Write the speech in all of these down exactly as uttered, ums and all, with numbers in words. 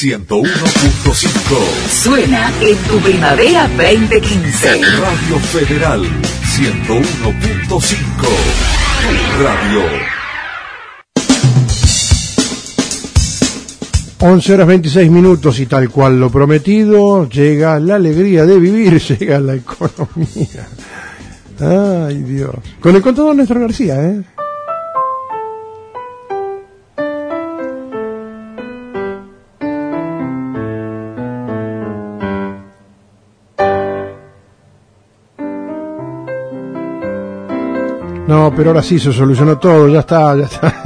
ciento uno punto cinco. Suena en tu primavera veinte quince. Radio Federal ciento uno punto cinco. Radio. once horas veintiséis minutos y tal cual lo prometido, llega la alegría de vivir, llega la economía. Ay, Dios. Con el contador Néstor García, ¿eh? No, pero ahora sí se solucionó todo, ya está, ya está.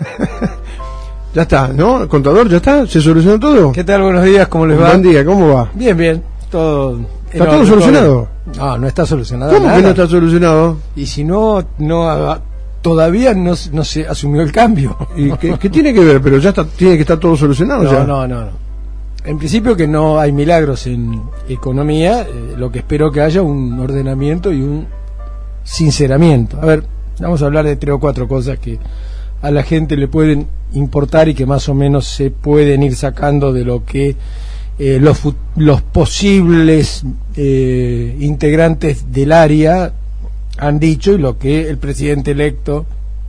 Ya está, ¿no? ¿Contador, ya está? ¿Se solucionó todo? ¿Qué tal? Buenos días, ¿cómo les va? Buen día, ¿cómo va? Bien, bien, todo... ¿Está todo solucionado? No, no está solucionado ¿Cómo nada. que no está solucionado? Y si no, no todavía no, no se asumió el cambio. ¿Y qué, qué tiene que ver? Pero ya está, tiene que estar todo solucionado. No, ya. no, no, no. En principio que no hay milagros en economía, eh, lo que espero que haya un ordenamiento y un sinceramiento. A ver, vamos a hablar de tres o cuatro cosas que a la gente le pueden importar y que más o menos se pueden ir sacando de lo que eh, los, los posibles eh, integrantes del área han dicho y lo que el presidente electo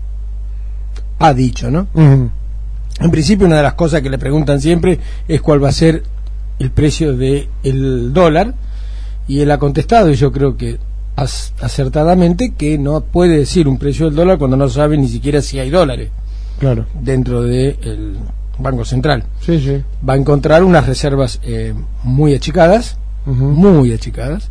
ha dicho, ¿no? Uh-huh. En principio, una de las cosas que le preguntan siempre es cuál va a ser el precio del dólar, y él ha contestado, y yo creo que acertadamente, que no puede decir un precio del dólar cuando no sabe ni siquiera si hay dólares, claro, dentro del Banco Central. Sí, sí. Va a encontrar unas reservas eh, muy achicadas, uh-huh. muy achicadas,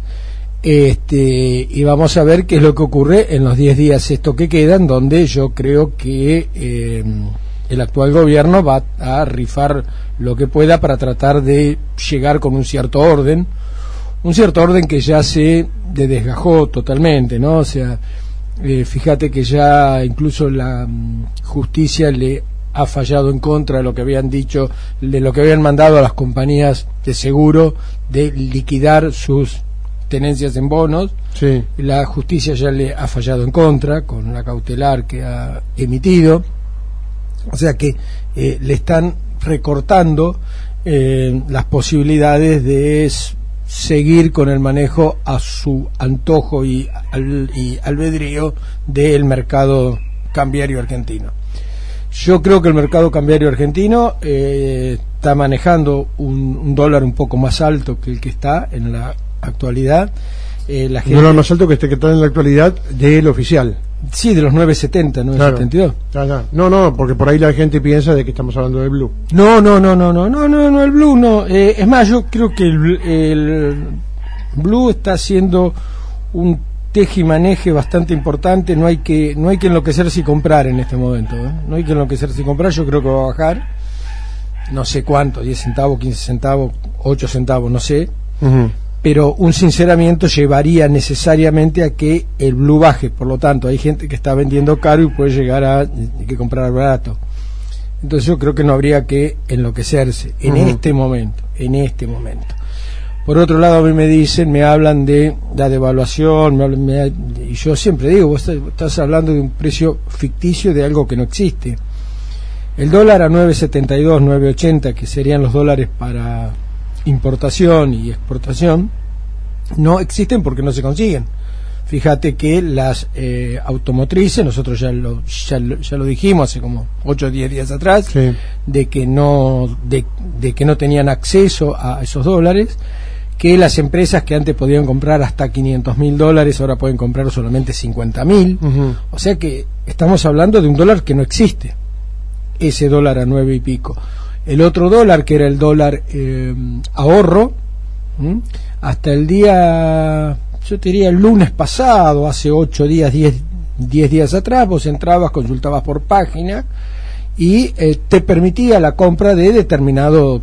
este, y vamos a ver qué es lo que ocurre en los diez días esto que quedan, donde yo creo que eh, el actual gobierno va a rifar lo que pueda para tratar de llegar con un cierto orden, un cierto orden que ya se de desgajó totalmente, ¿no? O sea, eh, fíjate que ya incluso la um, justicia le ha fallado en contra de lo que habían dicho, de lo que habían mandado a las compañías de seguro de liquidar sus tenencias en bonos. Sí. La justicia ya le ha fallado en contra con la cautelar que ha emitido. O sea que eh, le están recortando eh, las posibilidades de seguir con el manejo a su antojo y, al, y albedrío del mercado cambiario argentino. Yo creo que el mercado cambiario argentino eh, está manejando un, un dólar un poco más alto que el que está en la actualidad. Eh, la gente... Un dólar más alto que este que está en la actualidad del oficial. Sí, de los nueve setenta, nueve setenta y dos. Claro. Claro. No, no, porque por ahí la gente piensa de que estamos hablando del blue. No, no, no, no, no, no, no, no el blue no. Eh, es más, yo creo que el, el blue está haciendo un tejimaneje bastante importante. No hay que, no hay que enloquecerse y comprar en este momento, ¿eh? No hay que enloquecerse y comprar. Yo creo que va a bajar. No sé cuánto, diez centavos, quince centavos, ocho centavos, no sé. Uh-huh. Pero un sinceramiento llevaría necesariamente a que el blue baje. Por lo tanto, hay gente que está vendiendo caro y puede llegar a hay que comprar barato. Entonces yo creo que no habría que enloquecerse en uh-huh. este momento, en este momento. Por otro lado, a mí me dicen, me hablan de la devaluación, me hablan, me, y yo siempre digo, vos estás, estás hablando de un precio ficticio de algo que no existe. El dólar a nueve setenta y dos, nueve ochenta, que serían los dólares para importación y exportación, no existen porque no se consiguen. Fíjate que las eh, automotrices, nosotros ya lo, ya lo ya lo dijimos hace como ocho o diez días atrás, sí. de que no de, de que no tenían acceso a esos dólares, que las empresas que antes podían comprar hasta quinientos mil dólares ahora pueden comprar solamente cincuenta mil. Uh-huh. O sea que estamos hablando de un dólar que no existe, ese dólar a nueve y pico. El otro dólar, que era el dólar eh, ahorro, ¿m? hasta el día, yo te diría el lunes pasado, hace ocho días, diez, diez días atrás, vos entrabas, consultabas por página y eh, te permitía la compra de determinado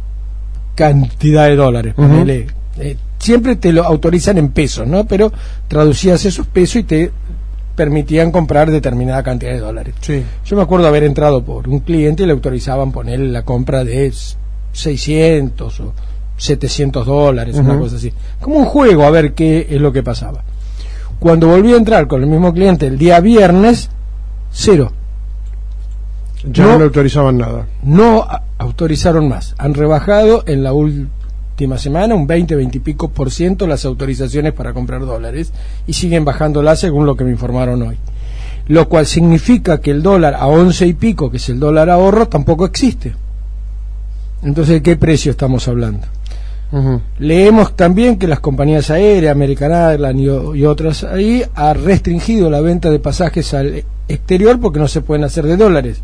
cantidad de dólares. Uh-huh. Ponele, eh, siempre te lo autorizan en pesos, ¿no? Pero traducías esos pesos y te permitían comprar determinada cantidad de dólares. Sí. Yo me acuerdo haber entrado por un cliente y le autorizaban poner la compra de seiscientos o setecientos dólares, uh-huh. una cosa así. Como un juego, a ver qué es lo que pasaba. Cuando volví a entrar con el mismo cliente el día viernes, cero. Ya no, no le autorizaban nada. No autorizaron más. Han rebajado en la última semana un veinte, veinte y pico por ciento las autorizaciones para comprar dólares y siguen bajándolas según lo que me informaron hoy. Lo cual significa que el dólar a once y pico, que es el dólar ahorro, tampoco existe. Entonces, ¿de qué precio estamos hablando? Uh-huh. Leemos también que las compañías aéreas, American Airlines y, y otras ahí, ha restringido la venta de pasajes al exterior porque no se pueden hacer de dólares.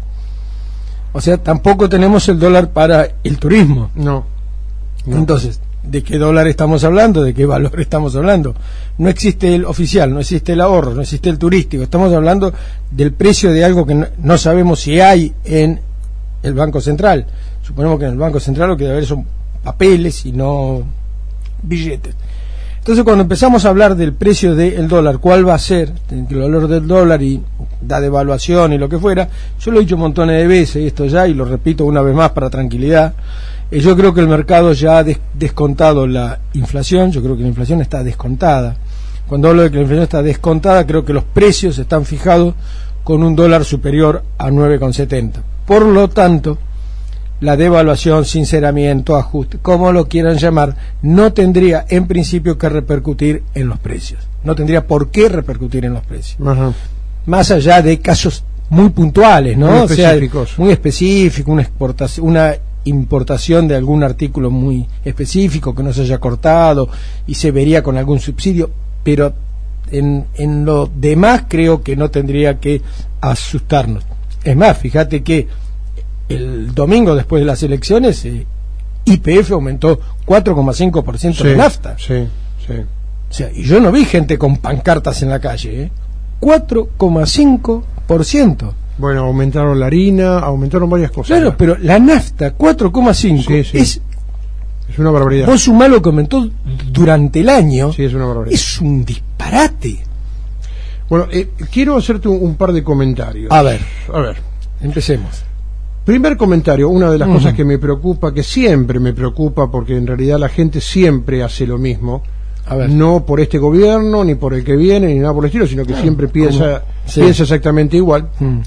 O sea, tampoco tenemos el dólar para el turismo. No. no. Entonces, ¿de qué dólar estamos hablando? ¿De qué valor estamos hablando? No existe el oficial, no existe el ahorro, no existe el turístico. Estamos hablando del precio de algo que no, no sabemos si hay en el Banco Central. Suponemos que en el Banco Central lo que debe haber son papeles y no billetes. Entonces, cuando empezamos a hablar del precio del dólar, cuál va a ser el valor del dólar y la devaluación y lo que fuera, yo lo he dicho montones de veces esto ya y lo repito una vez más para tranquilidad. Eh, yo creo que el mercado ya ha des- descontado la inflación. Yo creo que la inflación está descontada. Cuando hablo de que la inflación está descontada, creo que los precios están fijados con un dólar superior a nueve con setenta. Por lo tanto, la devaluación, sinceramiento, ajuste, como lo quieran llamar, no tendría en principio que repercutir en los precios. No tendría por qué repercutir en los precios. Ajá. Más allá de casos muy puntuales, ¿no? Muy o sea, específicos. muy específico, una exportación, una importación de algún artículo muy específico que no se haya cortado y se vería con algún subsidio, pero en, en lo demás creo que no tendría que asustarnos. Es más, fíjate que el domingo después de las elecciones eh, Y P F aumentó cuatro coma cinco por ciento sí, de nafta. Sí, sí. O sea, y yo no vi gente con pancartas en la calle, ¿eh? cuatro coma cinco por ciento. Bueno, aumentaron la harina, aumentaron varias cosas. Claro, ¿no? pero la nafta, cuatro coma cinco, sí, sí. es... Es una barbaridad. Vos sumá lo que aumentó durante el año. Sí, es una barbaridad. Es un disparate. Bueno, eh, quiero hacerte un, un par de comentarios. A ver. A ver. Empecemos. Primer comentario, una de las Uh-huh. cosas que me preocupa, que siempre me preocupa, porque en realidad la gente siempre hace lo mismo, A ver. no por este gobierno, ni por el que viene, ni nada por el estilo, sino que No, siempre piensa, sí. piensa exactamente igual. Mm.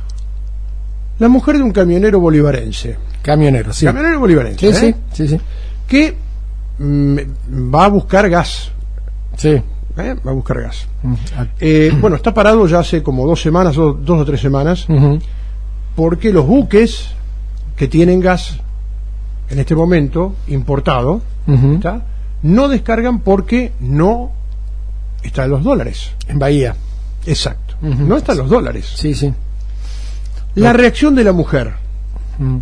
La mujer de un camionero bolivarense. Camionero, sí. Camionero bolivarense, Sí, ¿eh? sí, sí, sí. que mm, va a buscar gas. Sí. ¿eh? Va a buscar gas. Mm. Eh, bueno, está parado ya hace como dos semanas, o dos o tres semanas, Ujú. porque los buques que tienen gas en este momento importado, Ujú. ¿está? no descargan porque no están los dólares. En Bahía. Exacto. Ujú. No están los dólares. Sí, sí. La No. reacción de la mujer. Mm.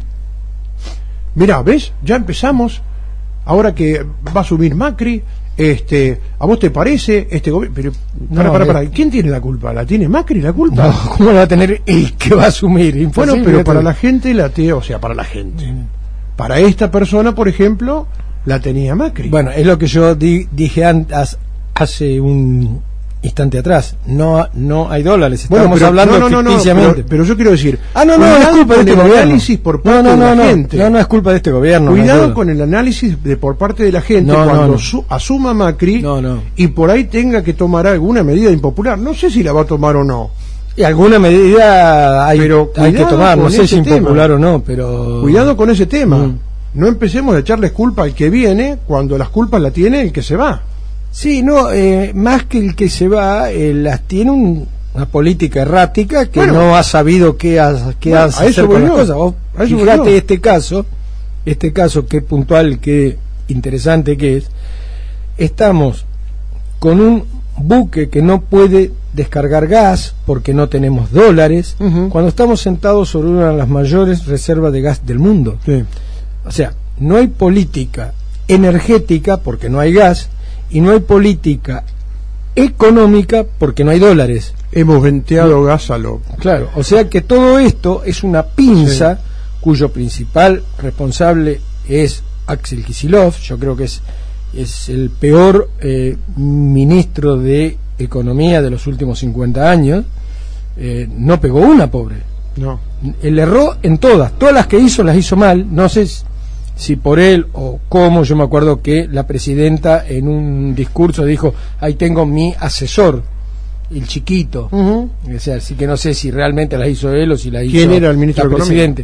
Mirá, ¿ves? Ya empezamos. Ahora que va a subir Macri, este, ¿a vos te parece este gobierno? Pero, para, No, para, eh. para, ¿quién tiene la culpa? ¿La tiene Macri la culpa? No, ¿cómo lo va a tener el que va a asumir? Bueno, Imposible. pero para la gente la tiene, o sea, para la gente. Para esta persona, por ejemplo, la tenía Macri. Bueno, es lo que yo di- dije antes, hace un instante atrás. No, no hay dólares. Estamos Bueno, pero- hablando no, no, no, no, ficticiamente. pero, pero yo quiero decir, Ah, no, no, es cuidado culpa de con este el gobierno. análisis por parte no, no, de la no, no, gente. no, no es culpa de este gobierno. no hay Cuidado duda. con el análisis de por parte de la gente No, no, cuando no. su- asuma Macri No, no. y por ahí tenga que tomar alguna medida impopular. No sé si la va a tomar o no. Y alguna medida hay, Pero hay que cuidado tomar, no con sé si ese impopular tema. o no, pero... Cuidado con ese tema. Mm. No empecemos a echarles culpa al que viene cuando las culpas la tiene el que se va. Sí, no, eh, más que el que se va, eh, las tiene un- una política errática que Bueno. no ha sabido qué, ha- qué Bueno, hacer a eso con voy las yo. cosas. Vos A eso voy fíjate yo. este caso, este caso qué puntual, qué interesante que es. Estamos con un buque que no puede descargar gas porque no tenemos dólares, Ujú. cuando estamos sentados sobre una de las mayores reservas de gas del mundo. Sí. O sea, no hay política energética porque no hay gas y no hay política económica porque no hay dólares. Hemos venteado gas a lo... Claro, o sea que todo esto es una pinza Sí. cuyo principal responsable es Axel Kicillof. Yo creo que es, es el peor eh, ministro de Economía de los últimos cincuenta años. Eh, no pegó una, pobre. No. Él erró en todas, todas las que hizo las hizo mal, no sé si por él o cómo. Yo me acuerdo que la presidenta en un discurso dijo, ahí tengo mi asesor, el chiquito. Ujú. O sea, así que no sé si realmente las hizo él o si las hizo ¿Quién era el ministro la de Economía? presidente.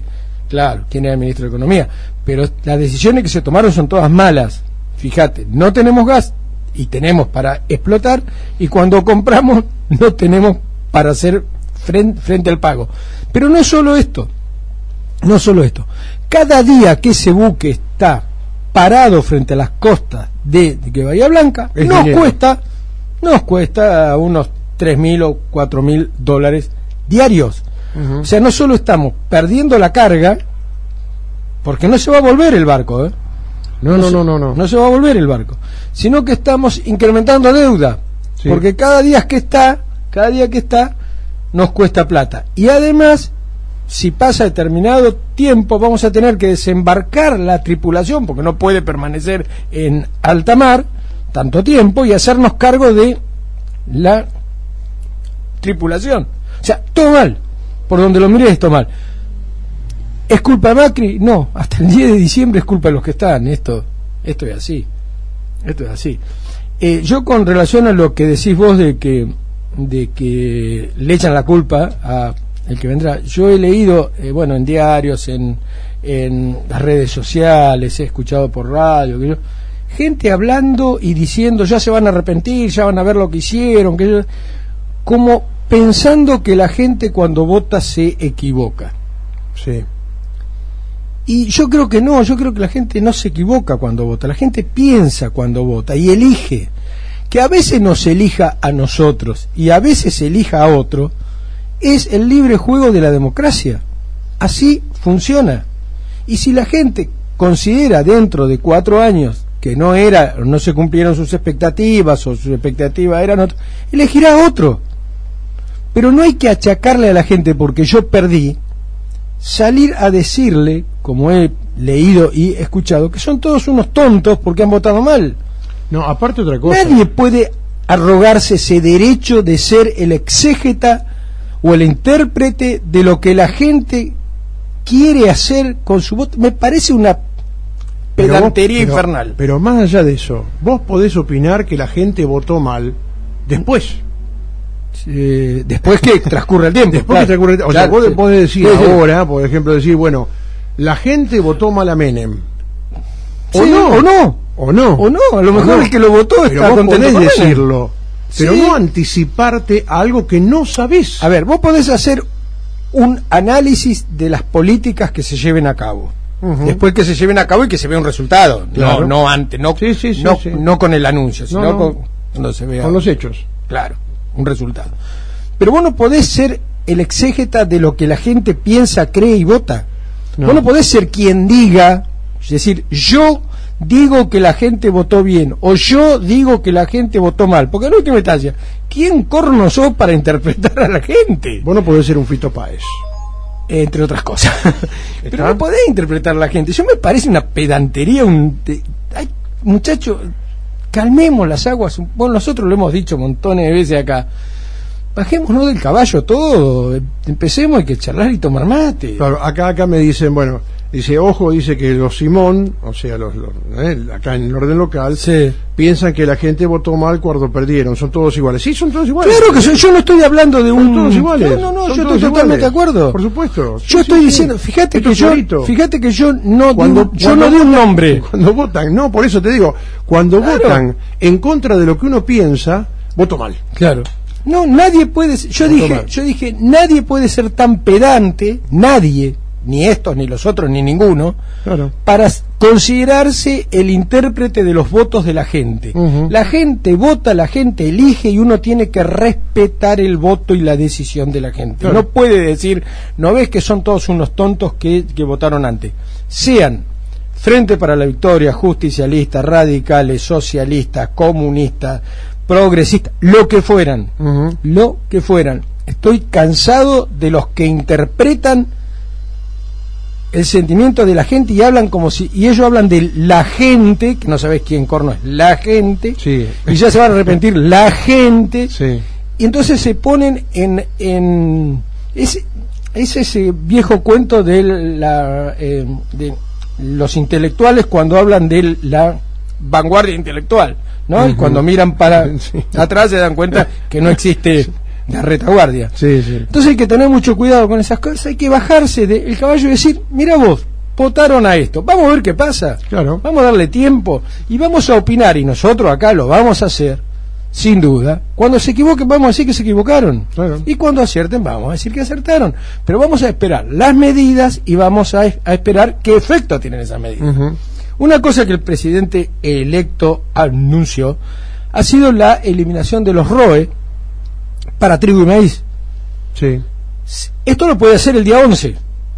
claro, quién era el ministro de Economía, pero las decisiones que se tomaron son todas malas. Fíjate, no tenemos gas y tenemos para explotar, y cuando compramos no tenemos para hacer frente, frente al pago. Pero no es solo esto, no solo esto. Cada día que ese buque está parado frente a las costas de, de Bahía Blanca, es nos dinero. cuesta, nos cuesta unos tres mil o cuatro mil dólares diarios. Uh-huh. O sea, no solo estamos perdiendo la carga, porque no se va a volver el barco, ¿eh? No, no, no, no, no, no se va a volver el barco, sino que estamos incrementando deuda, sí. Porque cada día que está, cada día que está, nos cuesta plata. Y además, si pasa determinado tiempo, vamos a tener que desembarcar la tripulación, porque no puede permanecer en alta mar tanto tiempo, y hacernos cargo de la tripulación. O sea, todo mal, por donde lo mires, todo mal. ¿Es culpa de Macri? No, hasta el diez de diciembre es culpa de los que están. Esto esto es así. Esto es así. Eh, yo, con relación a lo que decís vos de que de que le echan la culpa a el que vendrá, yo he leído, eh, bueno, en diarios, en, en las redes sociales, he escuchado por radio, que yo, gente hablando y diciendo ya se van a arrepentir, ya van a ver lo que hicieron, que yo, como pensando que la gente cuando vota se equivoca. Sí. Y yo creo que no, yo creo que la gente no se equivoca cuando vota, la gente piensa cuando vota y elige. Que a veces nos elija a nosotros y a veces elija a otro, es el libre juego de la democracia. Así funciona. Y si la gente considera dentro de cuatro años que no era, no se cumplieron sus expectativas, o sus expectativas eran otras, elegirá a otro. Pero no hay que achacarle a la gente porque yo perdí, salir a decirle, como he leído y escuchado, que son todos unos tontos porque han votado mal. No, aparte otra cosa. Nadie puede arrogarse ese derecho de ser el exégeta o el intérprete de lo que la gente quiere hacer con su voto. Me parece una pedantería pero vos, pero, infernal. Pero más allá de eso, vos podés opinar que la gente votó mal después. Eh, después que transcurre el tiempo. Después claro, que transcurre el tiempo. O claro, sea, vos sí. podés decir sí, ahora, sí. por ejemplo, decir, bueno, la gente votó mal a Menem. Sí, o no, o no. O no. O no, a lo mejor no. el que lo votó pero está vos contento podés con decirlo, pero sí. no anticiparte a algo que no sabés. A ver, vos podés hacer un análisis de las políticas que se lleven a cabo. Uh-huh. Después que se lleven a cabo y que se vea un resultado. Claro. No, no antes, no, sí, sí, sí, no, sí. no con el anuncio, sino no, no. con, cuando se vea. Con los hechos. Claro, un resultado. Pero vos no podés ser el exégeta de lo que la gente piensa, cree y vota. No. Vos no podés ser quien diga, es decir, yo digo que la gente votó bien, o yo digo que la gente votó mal, porque en última instancia, ¿quién corno sos para interpretar a la gente? Vos no podés ser un Fito Páez, entre otras cosas. Pero no podés interpretar a la gente. Yo me parece una pedantería, un te, ay, muchacho, calmemos las aguas. Bueno, nosotros lo hemos dicho montones de veces acá. Bajémonos del caballo todo, empecemos, hay que charlar y tomar mate. Claro, acá acá me dicen, bueno, dice, ojo, dice que los Simón, o sea, los, los eh, acá en el orden local, sí. piensan que la gente votó mal cuando perdieron, son todos iguales. Sí, son todos iguales. Claro que son, yo no estoy hablando de un... Son todos iguales. No, no, no, son yo todos estoy totalmente iguales. de acuerdo. Por supuesto. Yo sí, estoy sí, diciendo, sí. fíjate Esto que es yo, clarito. fíjate que yo no cuando, digo, yo cuando no di un votan, nombre. Cuando votan, no, por eso te digo, cuando Claro. votan en contra de lo que uno piensa, voto mal. Claro. No, nadie puede, yo Voto dije, mal. yo dije, nadie puede ser tan pedante, nadie, ni estos, ni los otros, ni ninguno, Claro. para considerarse el intérprete de los votos de la gente. Uh-huh. La gente vota, la gente elige y uno tiene que respetar el voto y la decisión de la gente. Claro. No puede decir, no ves que son todos unos tontos que, que votaron antes. Sean Frente para la Victoria, justicialistas, radicales, socialistas, comunistas, progresistas, lo que fueran, Uh-huh. lo que fueran. Estoy cansado de los que interpretan el sentimiento de la gente y hablan como si, y ellos hablan de la gente, que no sabes quién corno es, la gente, Sí. y ya se van a arrepentir, la gente, Sí. y entonces se ponen en, en ese, es ese viejo cuento de la eh, de los intelectuales cuando hablan de la vanguardia intelectual, ¿no? Uh-huh. Y cuando miran para Sí. atrás se dan cuenta que no existe de retaguardia. Sí, sí. Entonces hay que tener mucho cuidado con esas cosas, hay que bajarse del caballo y decir, mira vos, votaron a esto, vamos a ver qué pasa, Claro. vamos a darle tiempo y vamos a opinar, y nosotros acá lo vamos a hacer, sin duda. Cuando se equivoquen vamos a decir que se equivocaron, Claro. y cuando acierten vamos a decir que acertaron, pero vamos a esperar las medidas y vamos a, a esperar qué efecto tienen esas medidas. Ujú. Una cosa que el presidente electo anunció ha sido la eliminación de los R O E para trigo y maíz. Sí. Esto lo puede hacer el día once.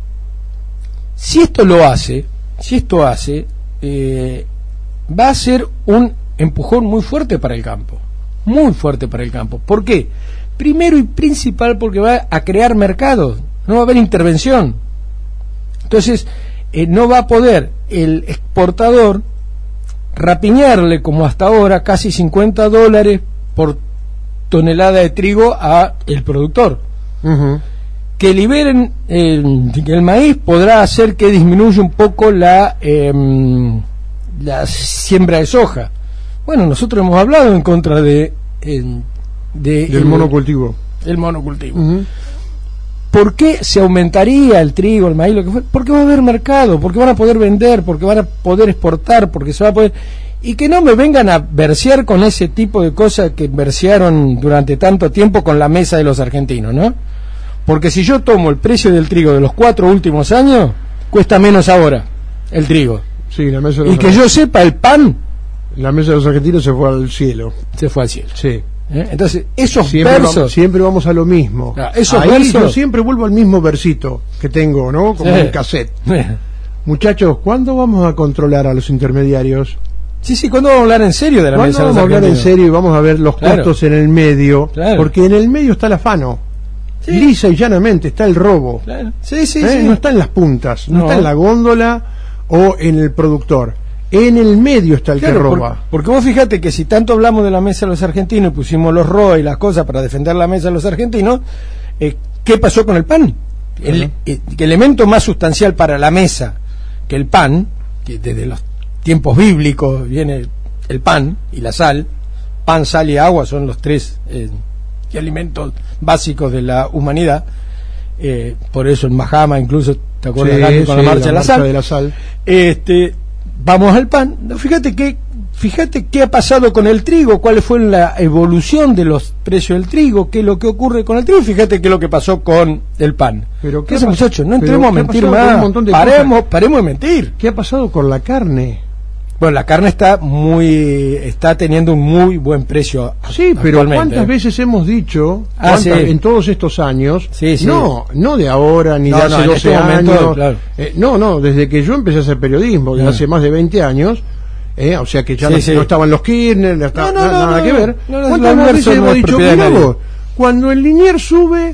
Si esto lo hace, si esto hace, eh, va a ser un empujón muy fuerte para el campo, muy fuerte para el campo. ¿Por qué? Primero y principal porque va a crear mercados, no va a haber intervención. Entonces, eh, no va a poder el exportador rapiñarle como hasta ahora casi cincuenta dólares por tonelada de trigo a el productor. Ujú. Que liberen eh, el maíz podrá hacer que disminuya un poco la eh, la siembra de soja. Bueno, nosotros hemos hablado en contra de, eh, de Del el, monocultivo. el monocultivo. Ujú. ¿Por qué se aumentaría el trigo, el maíz, lo que fue? Porque va a haber mercado, porque van a poder vender, porque van a poder exportar, porque se va a poder... Y que no me vengan a versear con ese tipo de cosas que versearon durante tanto tiempo con la mesa de los argentinos, ¿no? Porque si yo tomo el precio del trigo de los cuatro últimos años, cuesta menos ahora el trigo. Sí, la mesa de los Y que yo sepa, el pan La mesa de los argentinos se fue al cielo. se fue al cielo. Sí. ¿Eh? Entonces, esos Siempre versos... vamos, siempre vamos a lo mismo. Ah, esos Ahí versos- yo siempre vuelvo al mismo versito que tengo, ¿no? Como Sí. un cassette. Muchachos, ¿cuándo vamos a controlar a los intermediarios? Sí, sí, ¿cuándo vamos a hablar en serio de la ¿Cuándo mesa de los vamos a hablar en argentinos? serio y vamos a ver los Claro. costos en el medio? Claro. Porque en el medio está el afano. Sí. Lisa y llanamente está el robo. Claro. Sí, sí, ¿Eh? sí. No está en las puntas, no, No. está en la góndola o en el productor. En el medio está el Claro, que por- roba. porque vos fíjate que si tanto hablamos de la mesa de los argentinos y pusimos los R O E y las cosas para defender la mesa de los argentinos, eh, ¿qué pasó con el pan? El, Ajá. eh, que elemento más sustancial para la mesa que el pan, que desde los tiempos bíblicos viene el pan y la sal, pan, sal y agua son los tres eh, alimentos básicos de la humanidad. Eh, por eso en Mahama incluso, ¿te acuerdas, Sí, Gandhi, con sí, la marcha de la sal? de la sal. Este, vamos al pan. No, Fíjate que, fíjate qué ha pasado con el trigo, cuál fue la evolución de los precios del trigo, qué es lo que ocurre con el trigo. Fíjate qué es lo que pasó con el pan. Pero ¿Qué ¿qué hacemos, ha pas- muchachos? No pero entremos a qué ha mentir pasado con más. un montón de Paremos, cosas? paremos de mentir. ¿Qué ha pasado con la carne? Bueno, la carne está muy, está teniendo un muy buen precio. Sí, pero actualmente, ¿cuántas ¿eh? veces hemos dicho Ah, cuántas- sí. en todos estos años? Sí, sí. No, no de ahora ni No, de no, hace en doce este momento, años. claro. Eh, no, no, desde que yo empecé a hacer periodismo, de Ah. hace más de veinte años, eh, o sea que ya Sí, no, sí. no estaban los Kirchner, no estaba No, no, na- no, nada no, que ver. no, no, ¿Cuántas el veces almuerzo no hemos es dicho, propiedad de mirá nadie? vos, cuando el Linier sube,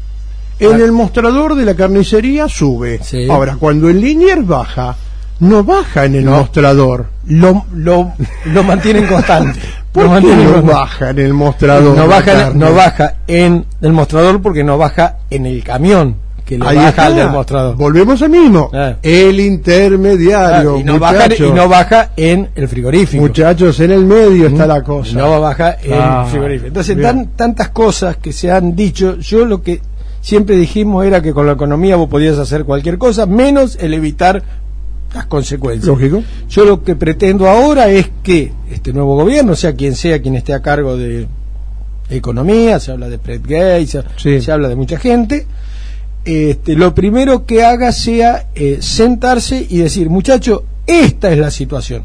en Ah. el mostrador de la carnicería sube. Sí. Ahora, cuando el Linier baja, no baja en el No. mostrador. Lo, lo, lo mantienen constante. ¿Por Lo qué mantienen no constante. baja en el mostrador? No la baja, carne? no baja en el mostrador porque no baja en el camión que le Ahí baja está. al del mostrador. Volvemos al mismo. Ah. El intermediario. Ah, y, no baja, muchachos. y no baja en el frigorífico. Muchachos, en el medio está ¿Mm? la cosa. No baja en Ah, el frigorífico. Entonces, bien. tan, tantas cosas que se han dicho. Yo lo que siempre dijimos era que con la economía vos podías hacer cualquier cosa, menos el evitar las consecuencias. Lógico. Yo lo que pretendo ahora es que este nuevo gobierno, sea quien sea quien esté a cargo de economía, se habla de Fred Gay, se, Sí. se habla de mucha gente, este, lo primero que haga sea eh, sentarse y decir, muchacho, esta es la situación,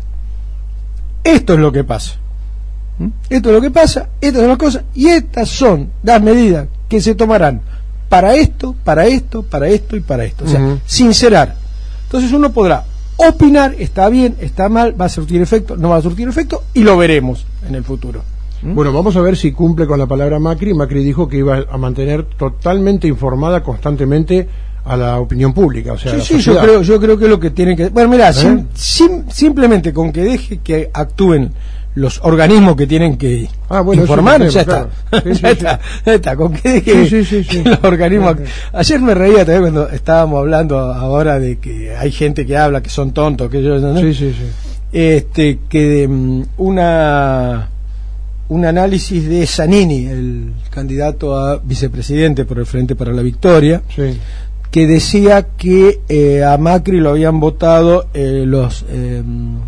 esto es lo que pasa, ¿Mm? esto es lo que pasa, estas son las cosas, y estas son las medidas que se tomarán para esto, para esto, para esto y para esto. O sea, Ujú. sincerar. Entonces uno podrá opinar, está bien, está mal, va a surtir efecto, no va a surtir efecto, y lo veremos en el futuro. ¿Mm? Bueno, vamos a ver si cumple con la palabra Macri. Macri dijo que iba a mantener totalmente informada constantemente a la opinión pública. O sea, a Sí, la sí, yo sociedad. creo, yo creo que es lo que tienen que... Bueno, mira, ¿Eh? sim- sim- simplemente con que deje que actúen los organismos que tienen que Ah, bueno, informar, eso ya es un está. tema, claro. Sí, sí, ya sí. está, ya está, con que deje Sí, sí, sí, sí. que los organismos... Claro. Ayer me reía también cuando estábamos hablando ahora de que hay gente que habla que son tontos, que yo... ¿no? Sí, sí, sí. Este, que mm, una un análisis de Zanini, el candidato a vicepresidente por el Frente para la Victoria, Sí. que decía que eh, a Macri lo habían votado eh, los eh,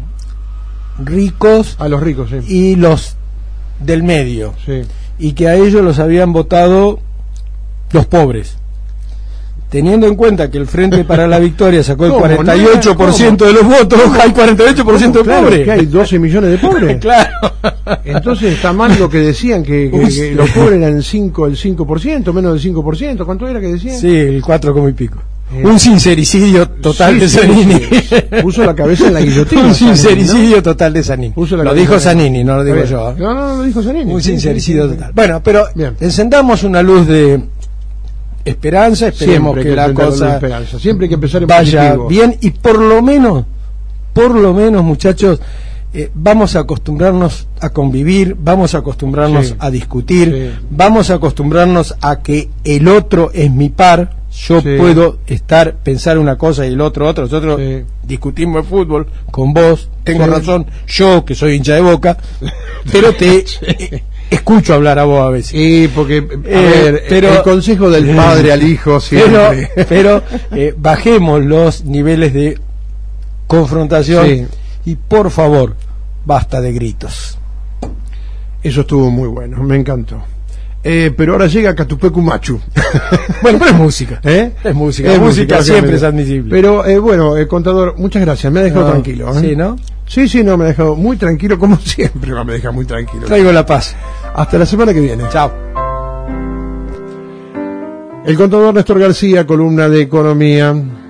ricos A los ricos, sí. y los del medio, Sí. y que a ellos los habían votado los pobres. Teniendo en cuenta que el Frente para la Victoria sacó el ¿Cómo? cuarenta y ocho por ciento de los votos, hay cuarenta y ocho por ciento de Claro, pobres. que hay doce millones de pobres. Claro. Entonces está mal lo que decían, que, que- que los pobres eran cinco, el cinco por ciento, menos del cinco por ciento. ¿Cuánto era que decían? Sí, el cuatro como y pico. Eh. Un sincericidio total Sí, de sí, Zanini. sí. Puso la cabeza en la guillotina. Un Zanini, sincericidio ¿no? total de Zanini. Puso la Lo cabeza dijo en la- Zanini, no lo digo A ver, yo. ¿eh? No, no, lo dijo Zanini. Un Sí, sincericidio sí, sí. total. Bueno, pero Bien. encendamos una luz de esperanza, esperemos Siempre hay que que la prender la luz de cosa esperanza. Siempre hay que empezar en vaya positivo. bien, y por lo menos, por lo menos, muchachos, eh, vamos a acostumbrarnos a convivir, vamos a acostumbrarnos Sí. a discutir, Sí. vamos a acostumbrarnos a que el otro es mi par. Yo Sí. puedo estar, pensar una cosa y el otro otra. Nosotros Sí. discutimos el fútbol con vos, tengo Sí. razón, yo que soy hincha de Boca, pero te eh, escucho hablar a vos a veces. Sí, porque, a Eh, ver, pero- el consejo del padre al hijo Pero, siempre. pero eh, bajemos los niveles de confrontación Sí. y por favor, basta de gritos. Eso estuvo muy bueno, me encantó. Eh, pero ahora llega Catupecu Machu. Bueno, pero es música. ¿Eh? Es música. Es La música música, siempre obviamente. es admisible. Pero eh, bueno, eh, contador, muchas gracias, me ha dejado No, tranquilo. ¿eh? Sí, ¿no? Sí, sí, no, me ha dejado muy tranquilo, como siempre me deja muy tranquilo. Traigo la paz. Hasta la semana que viene. Chao. El contador Néstor García, columna de economía.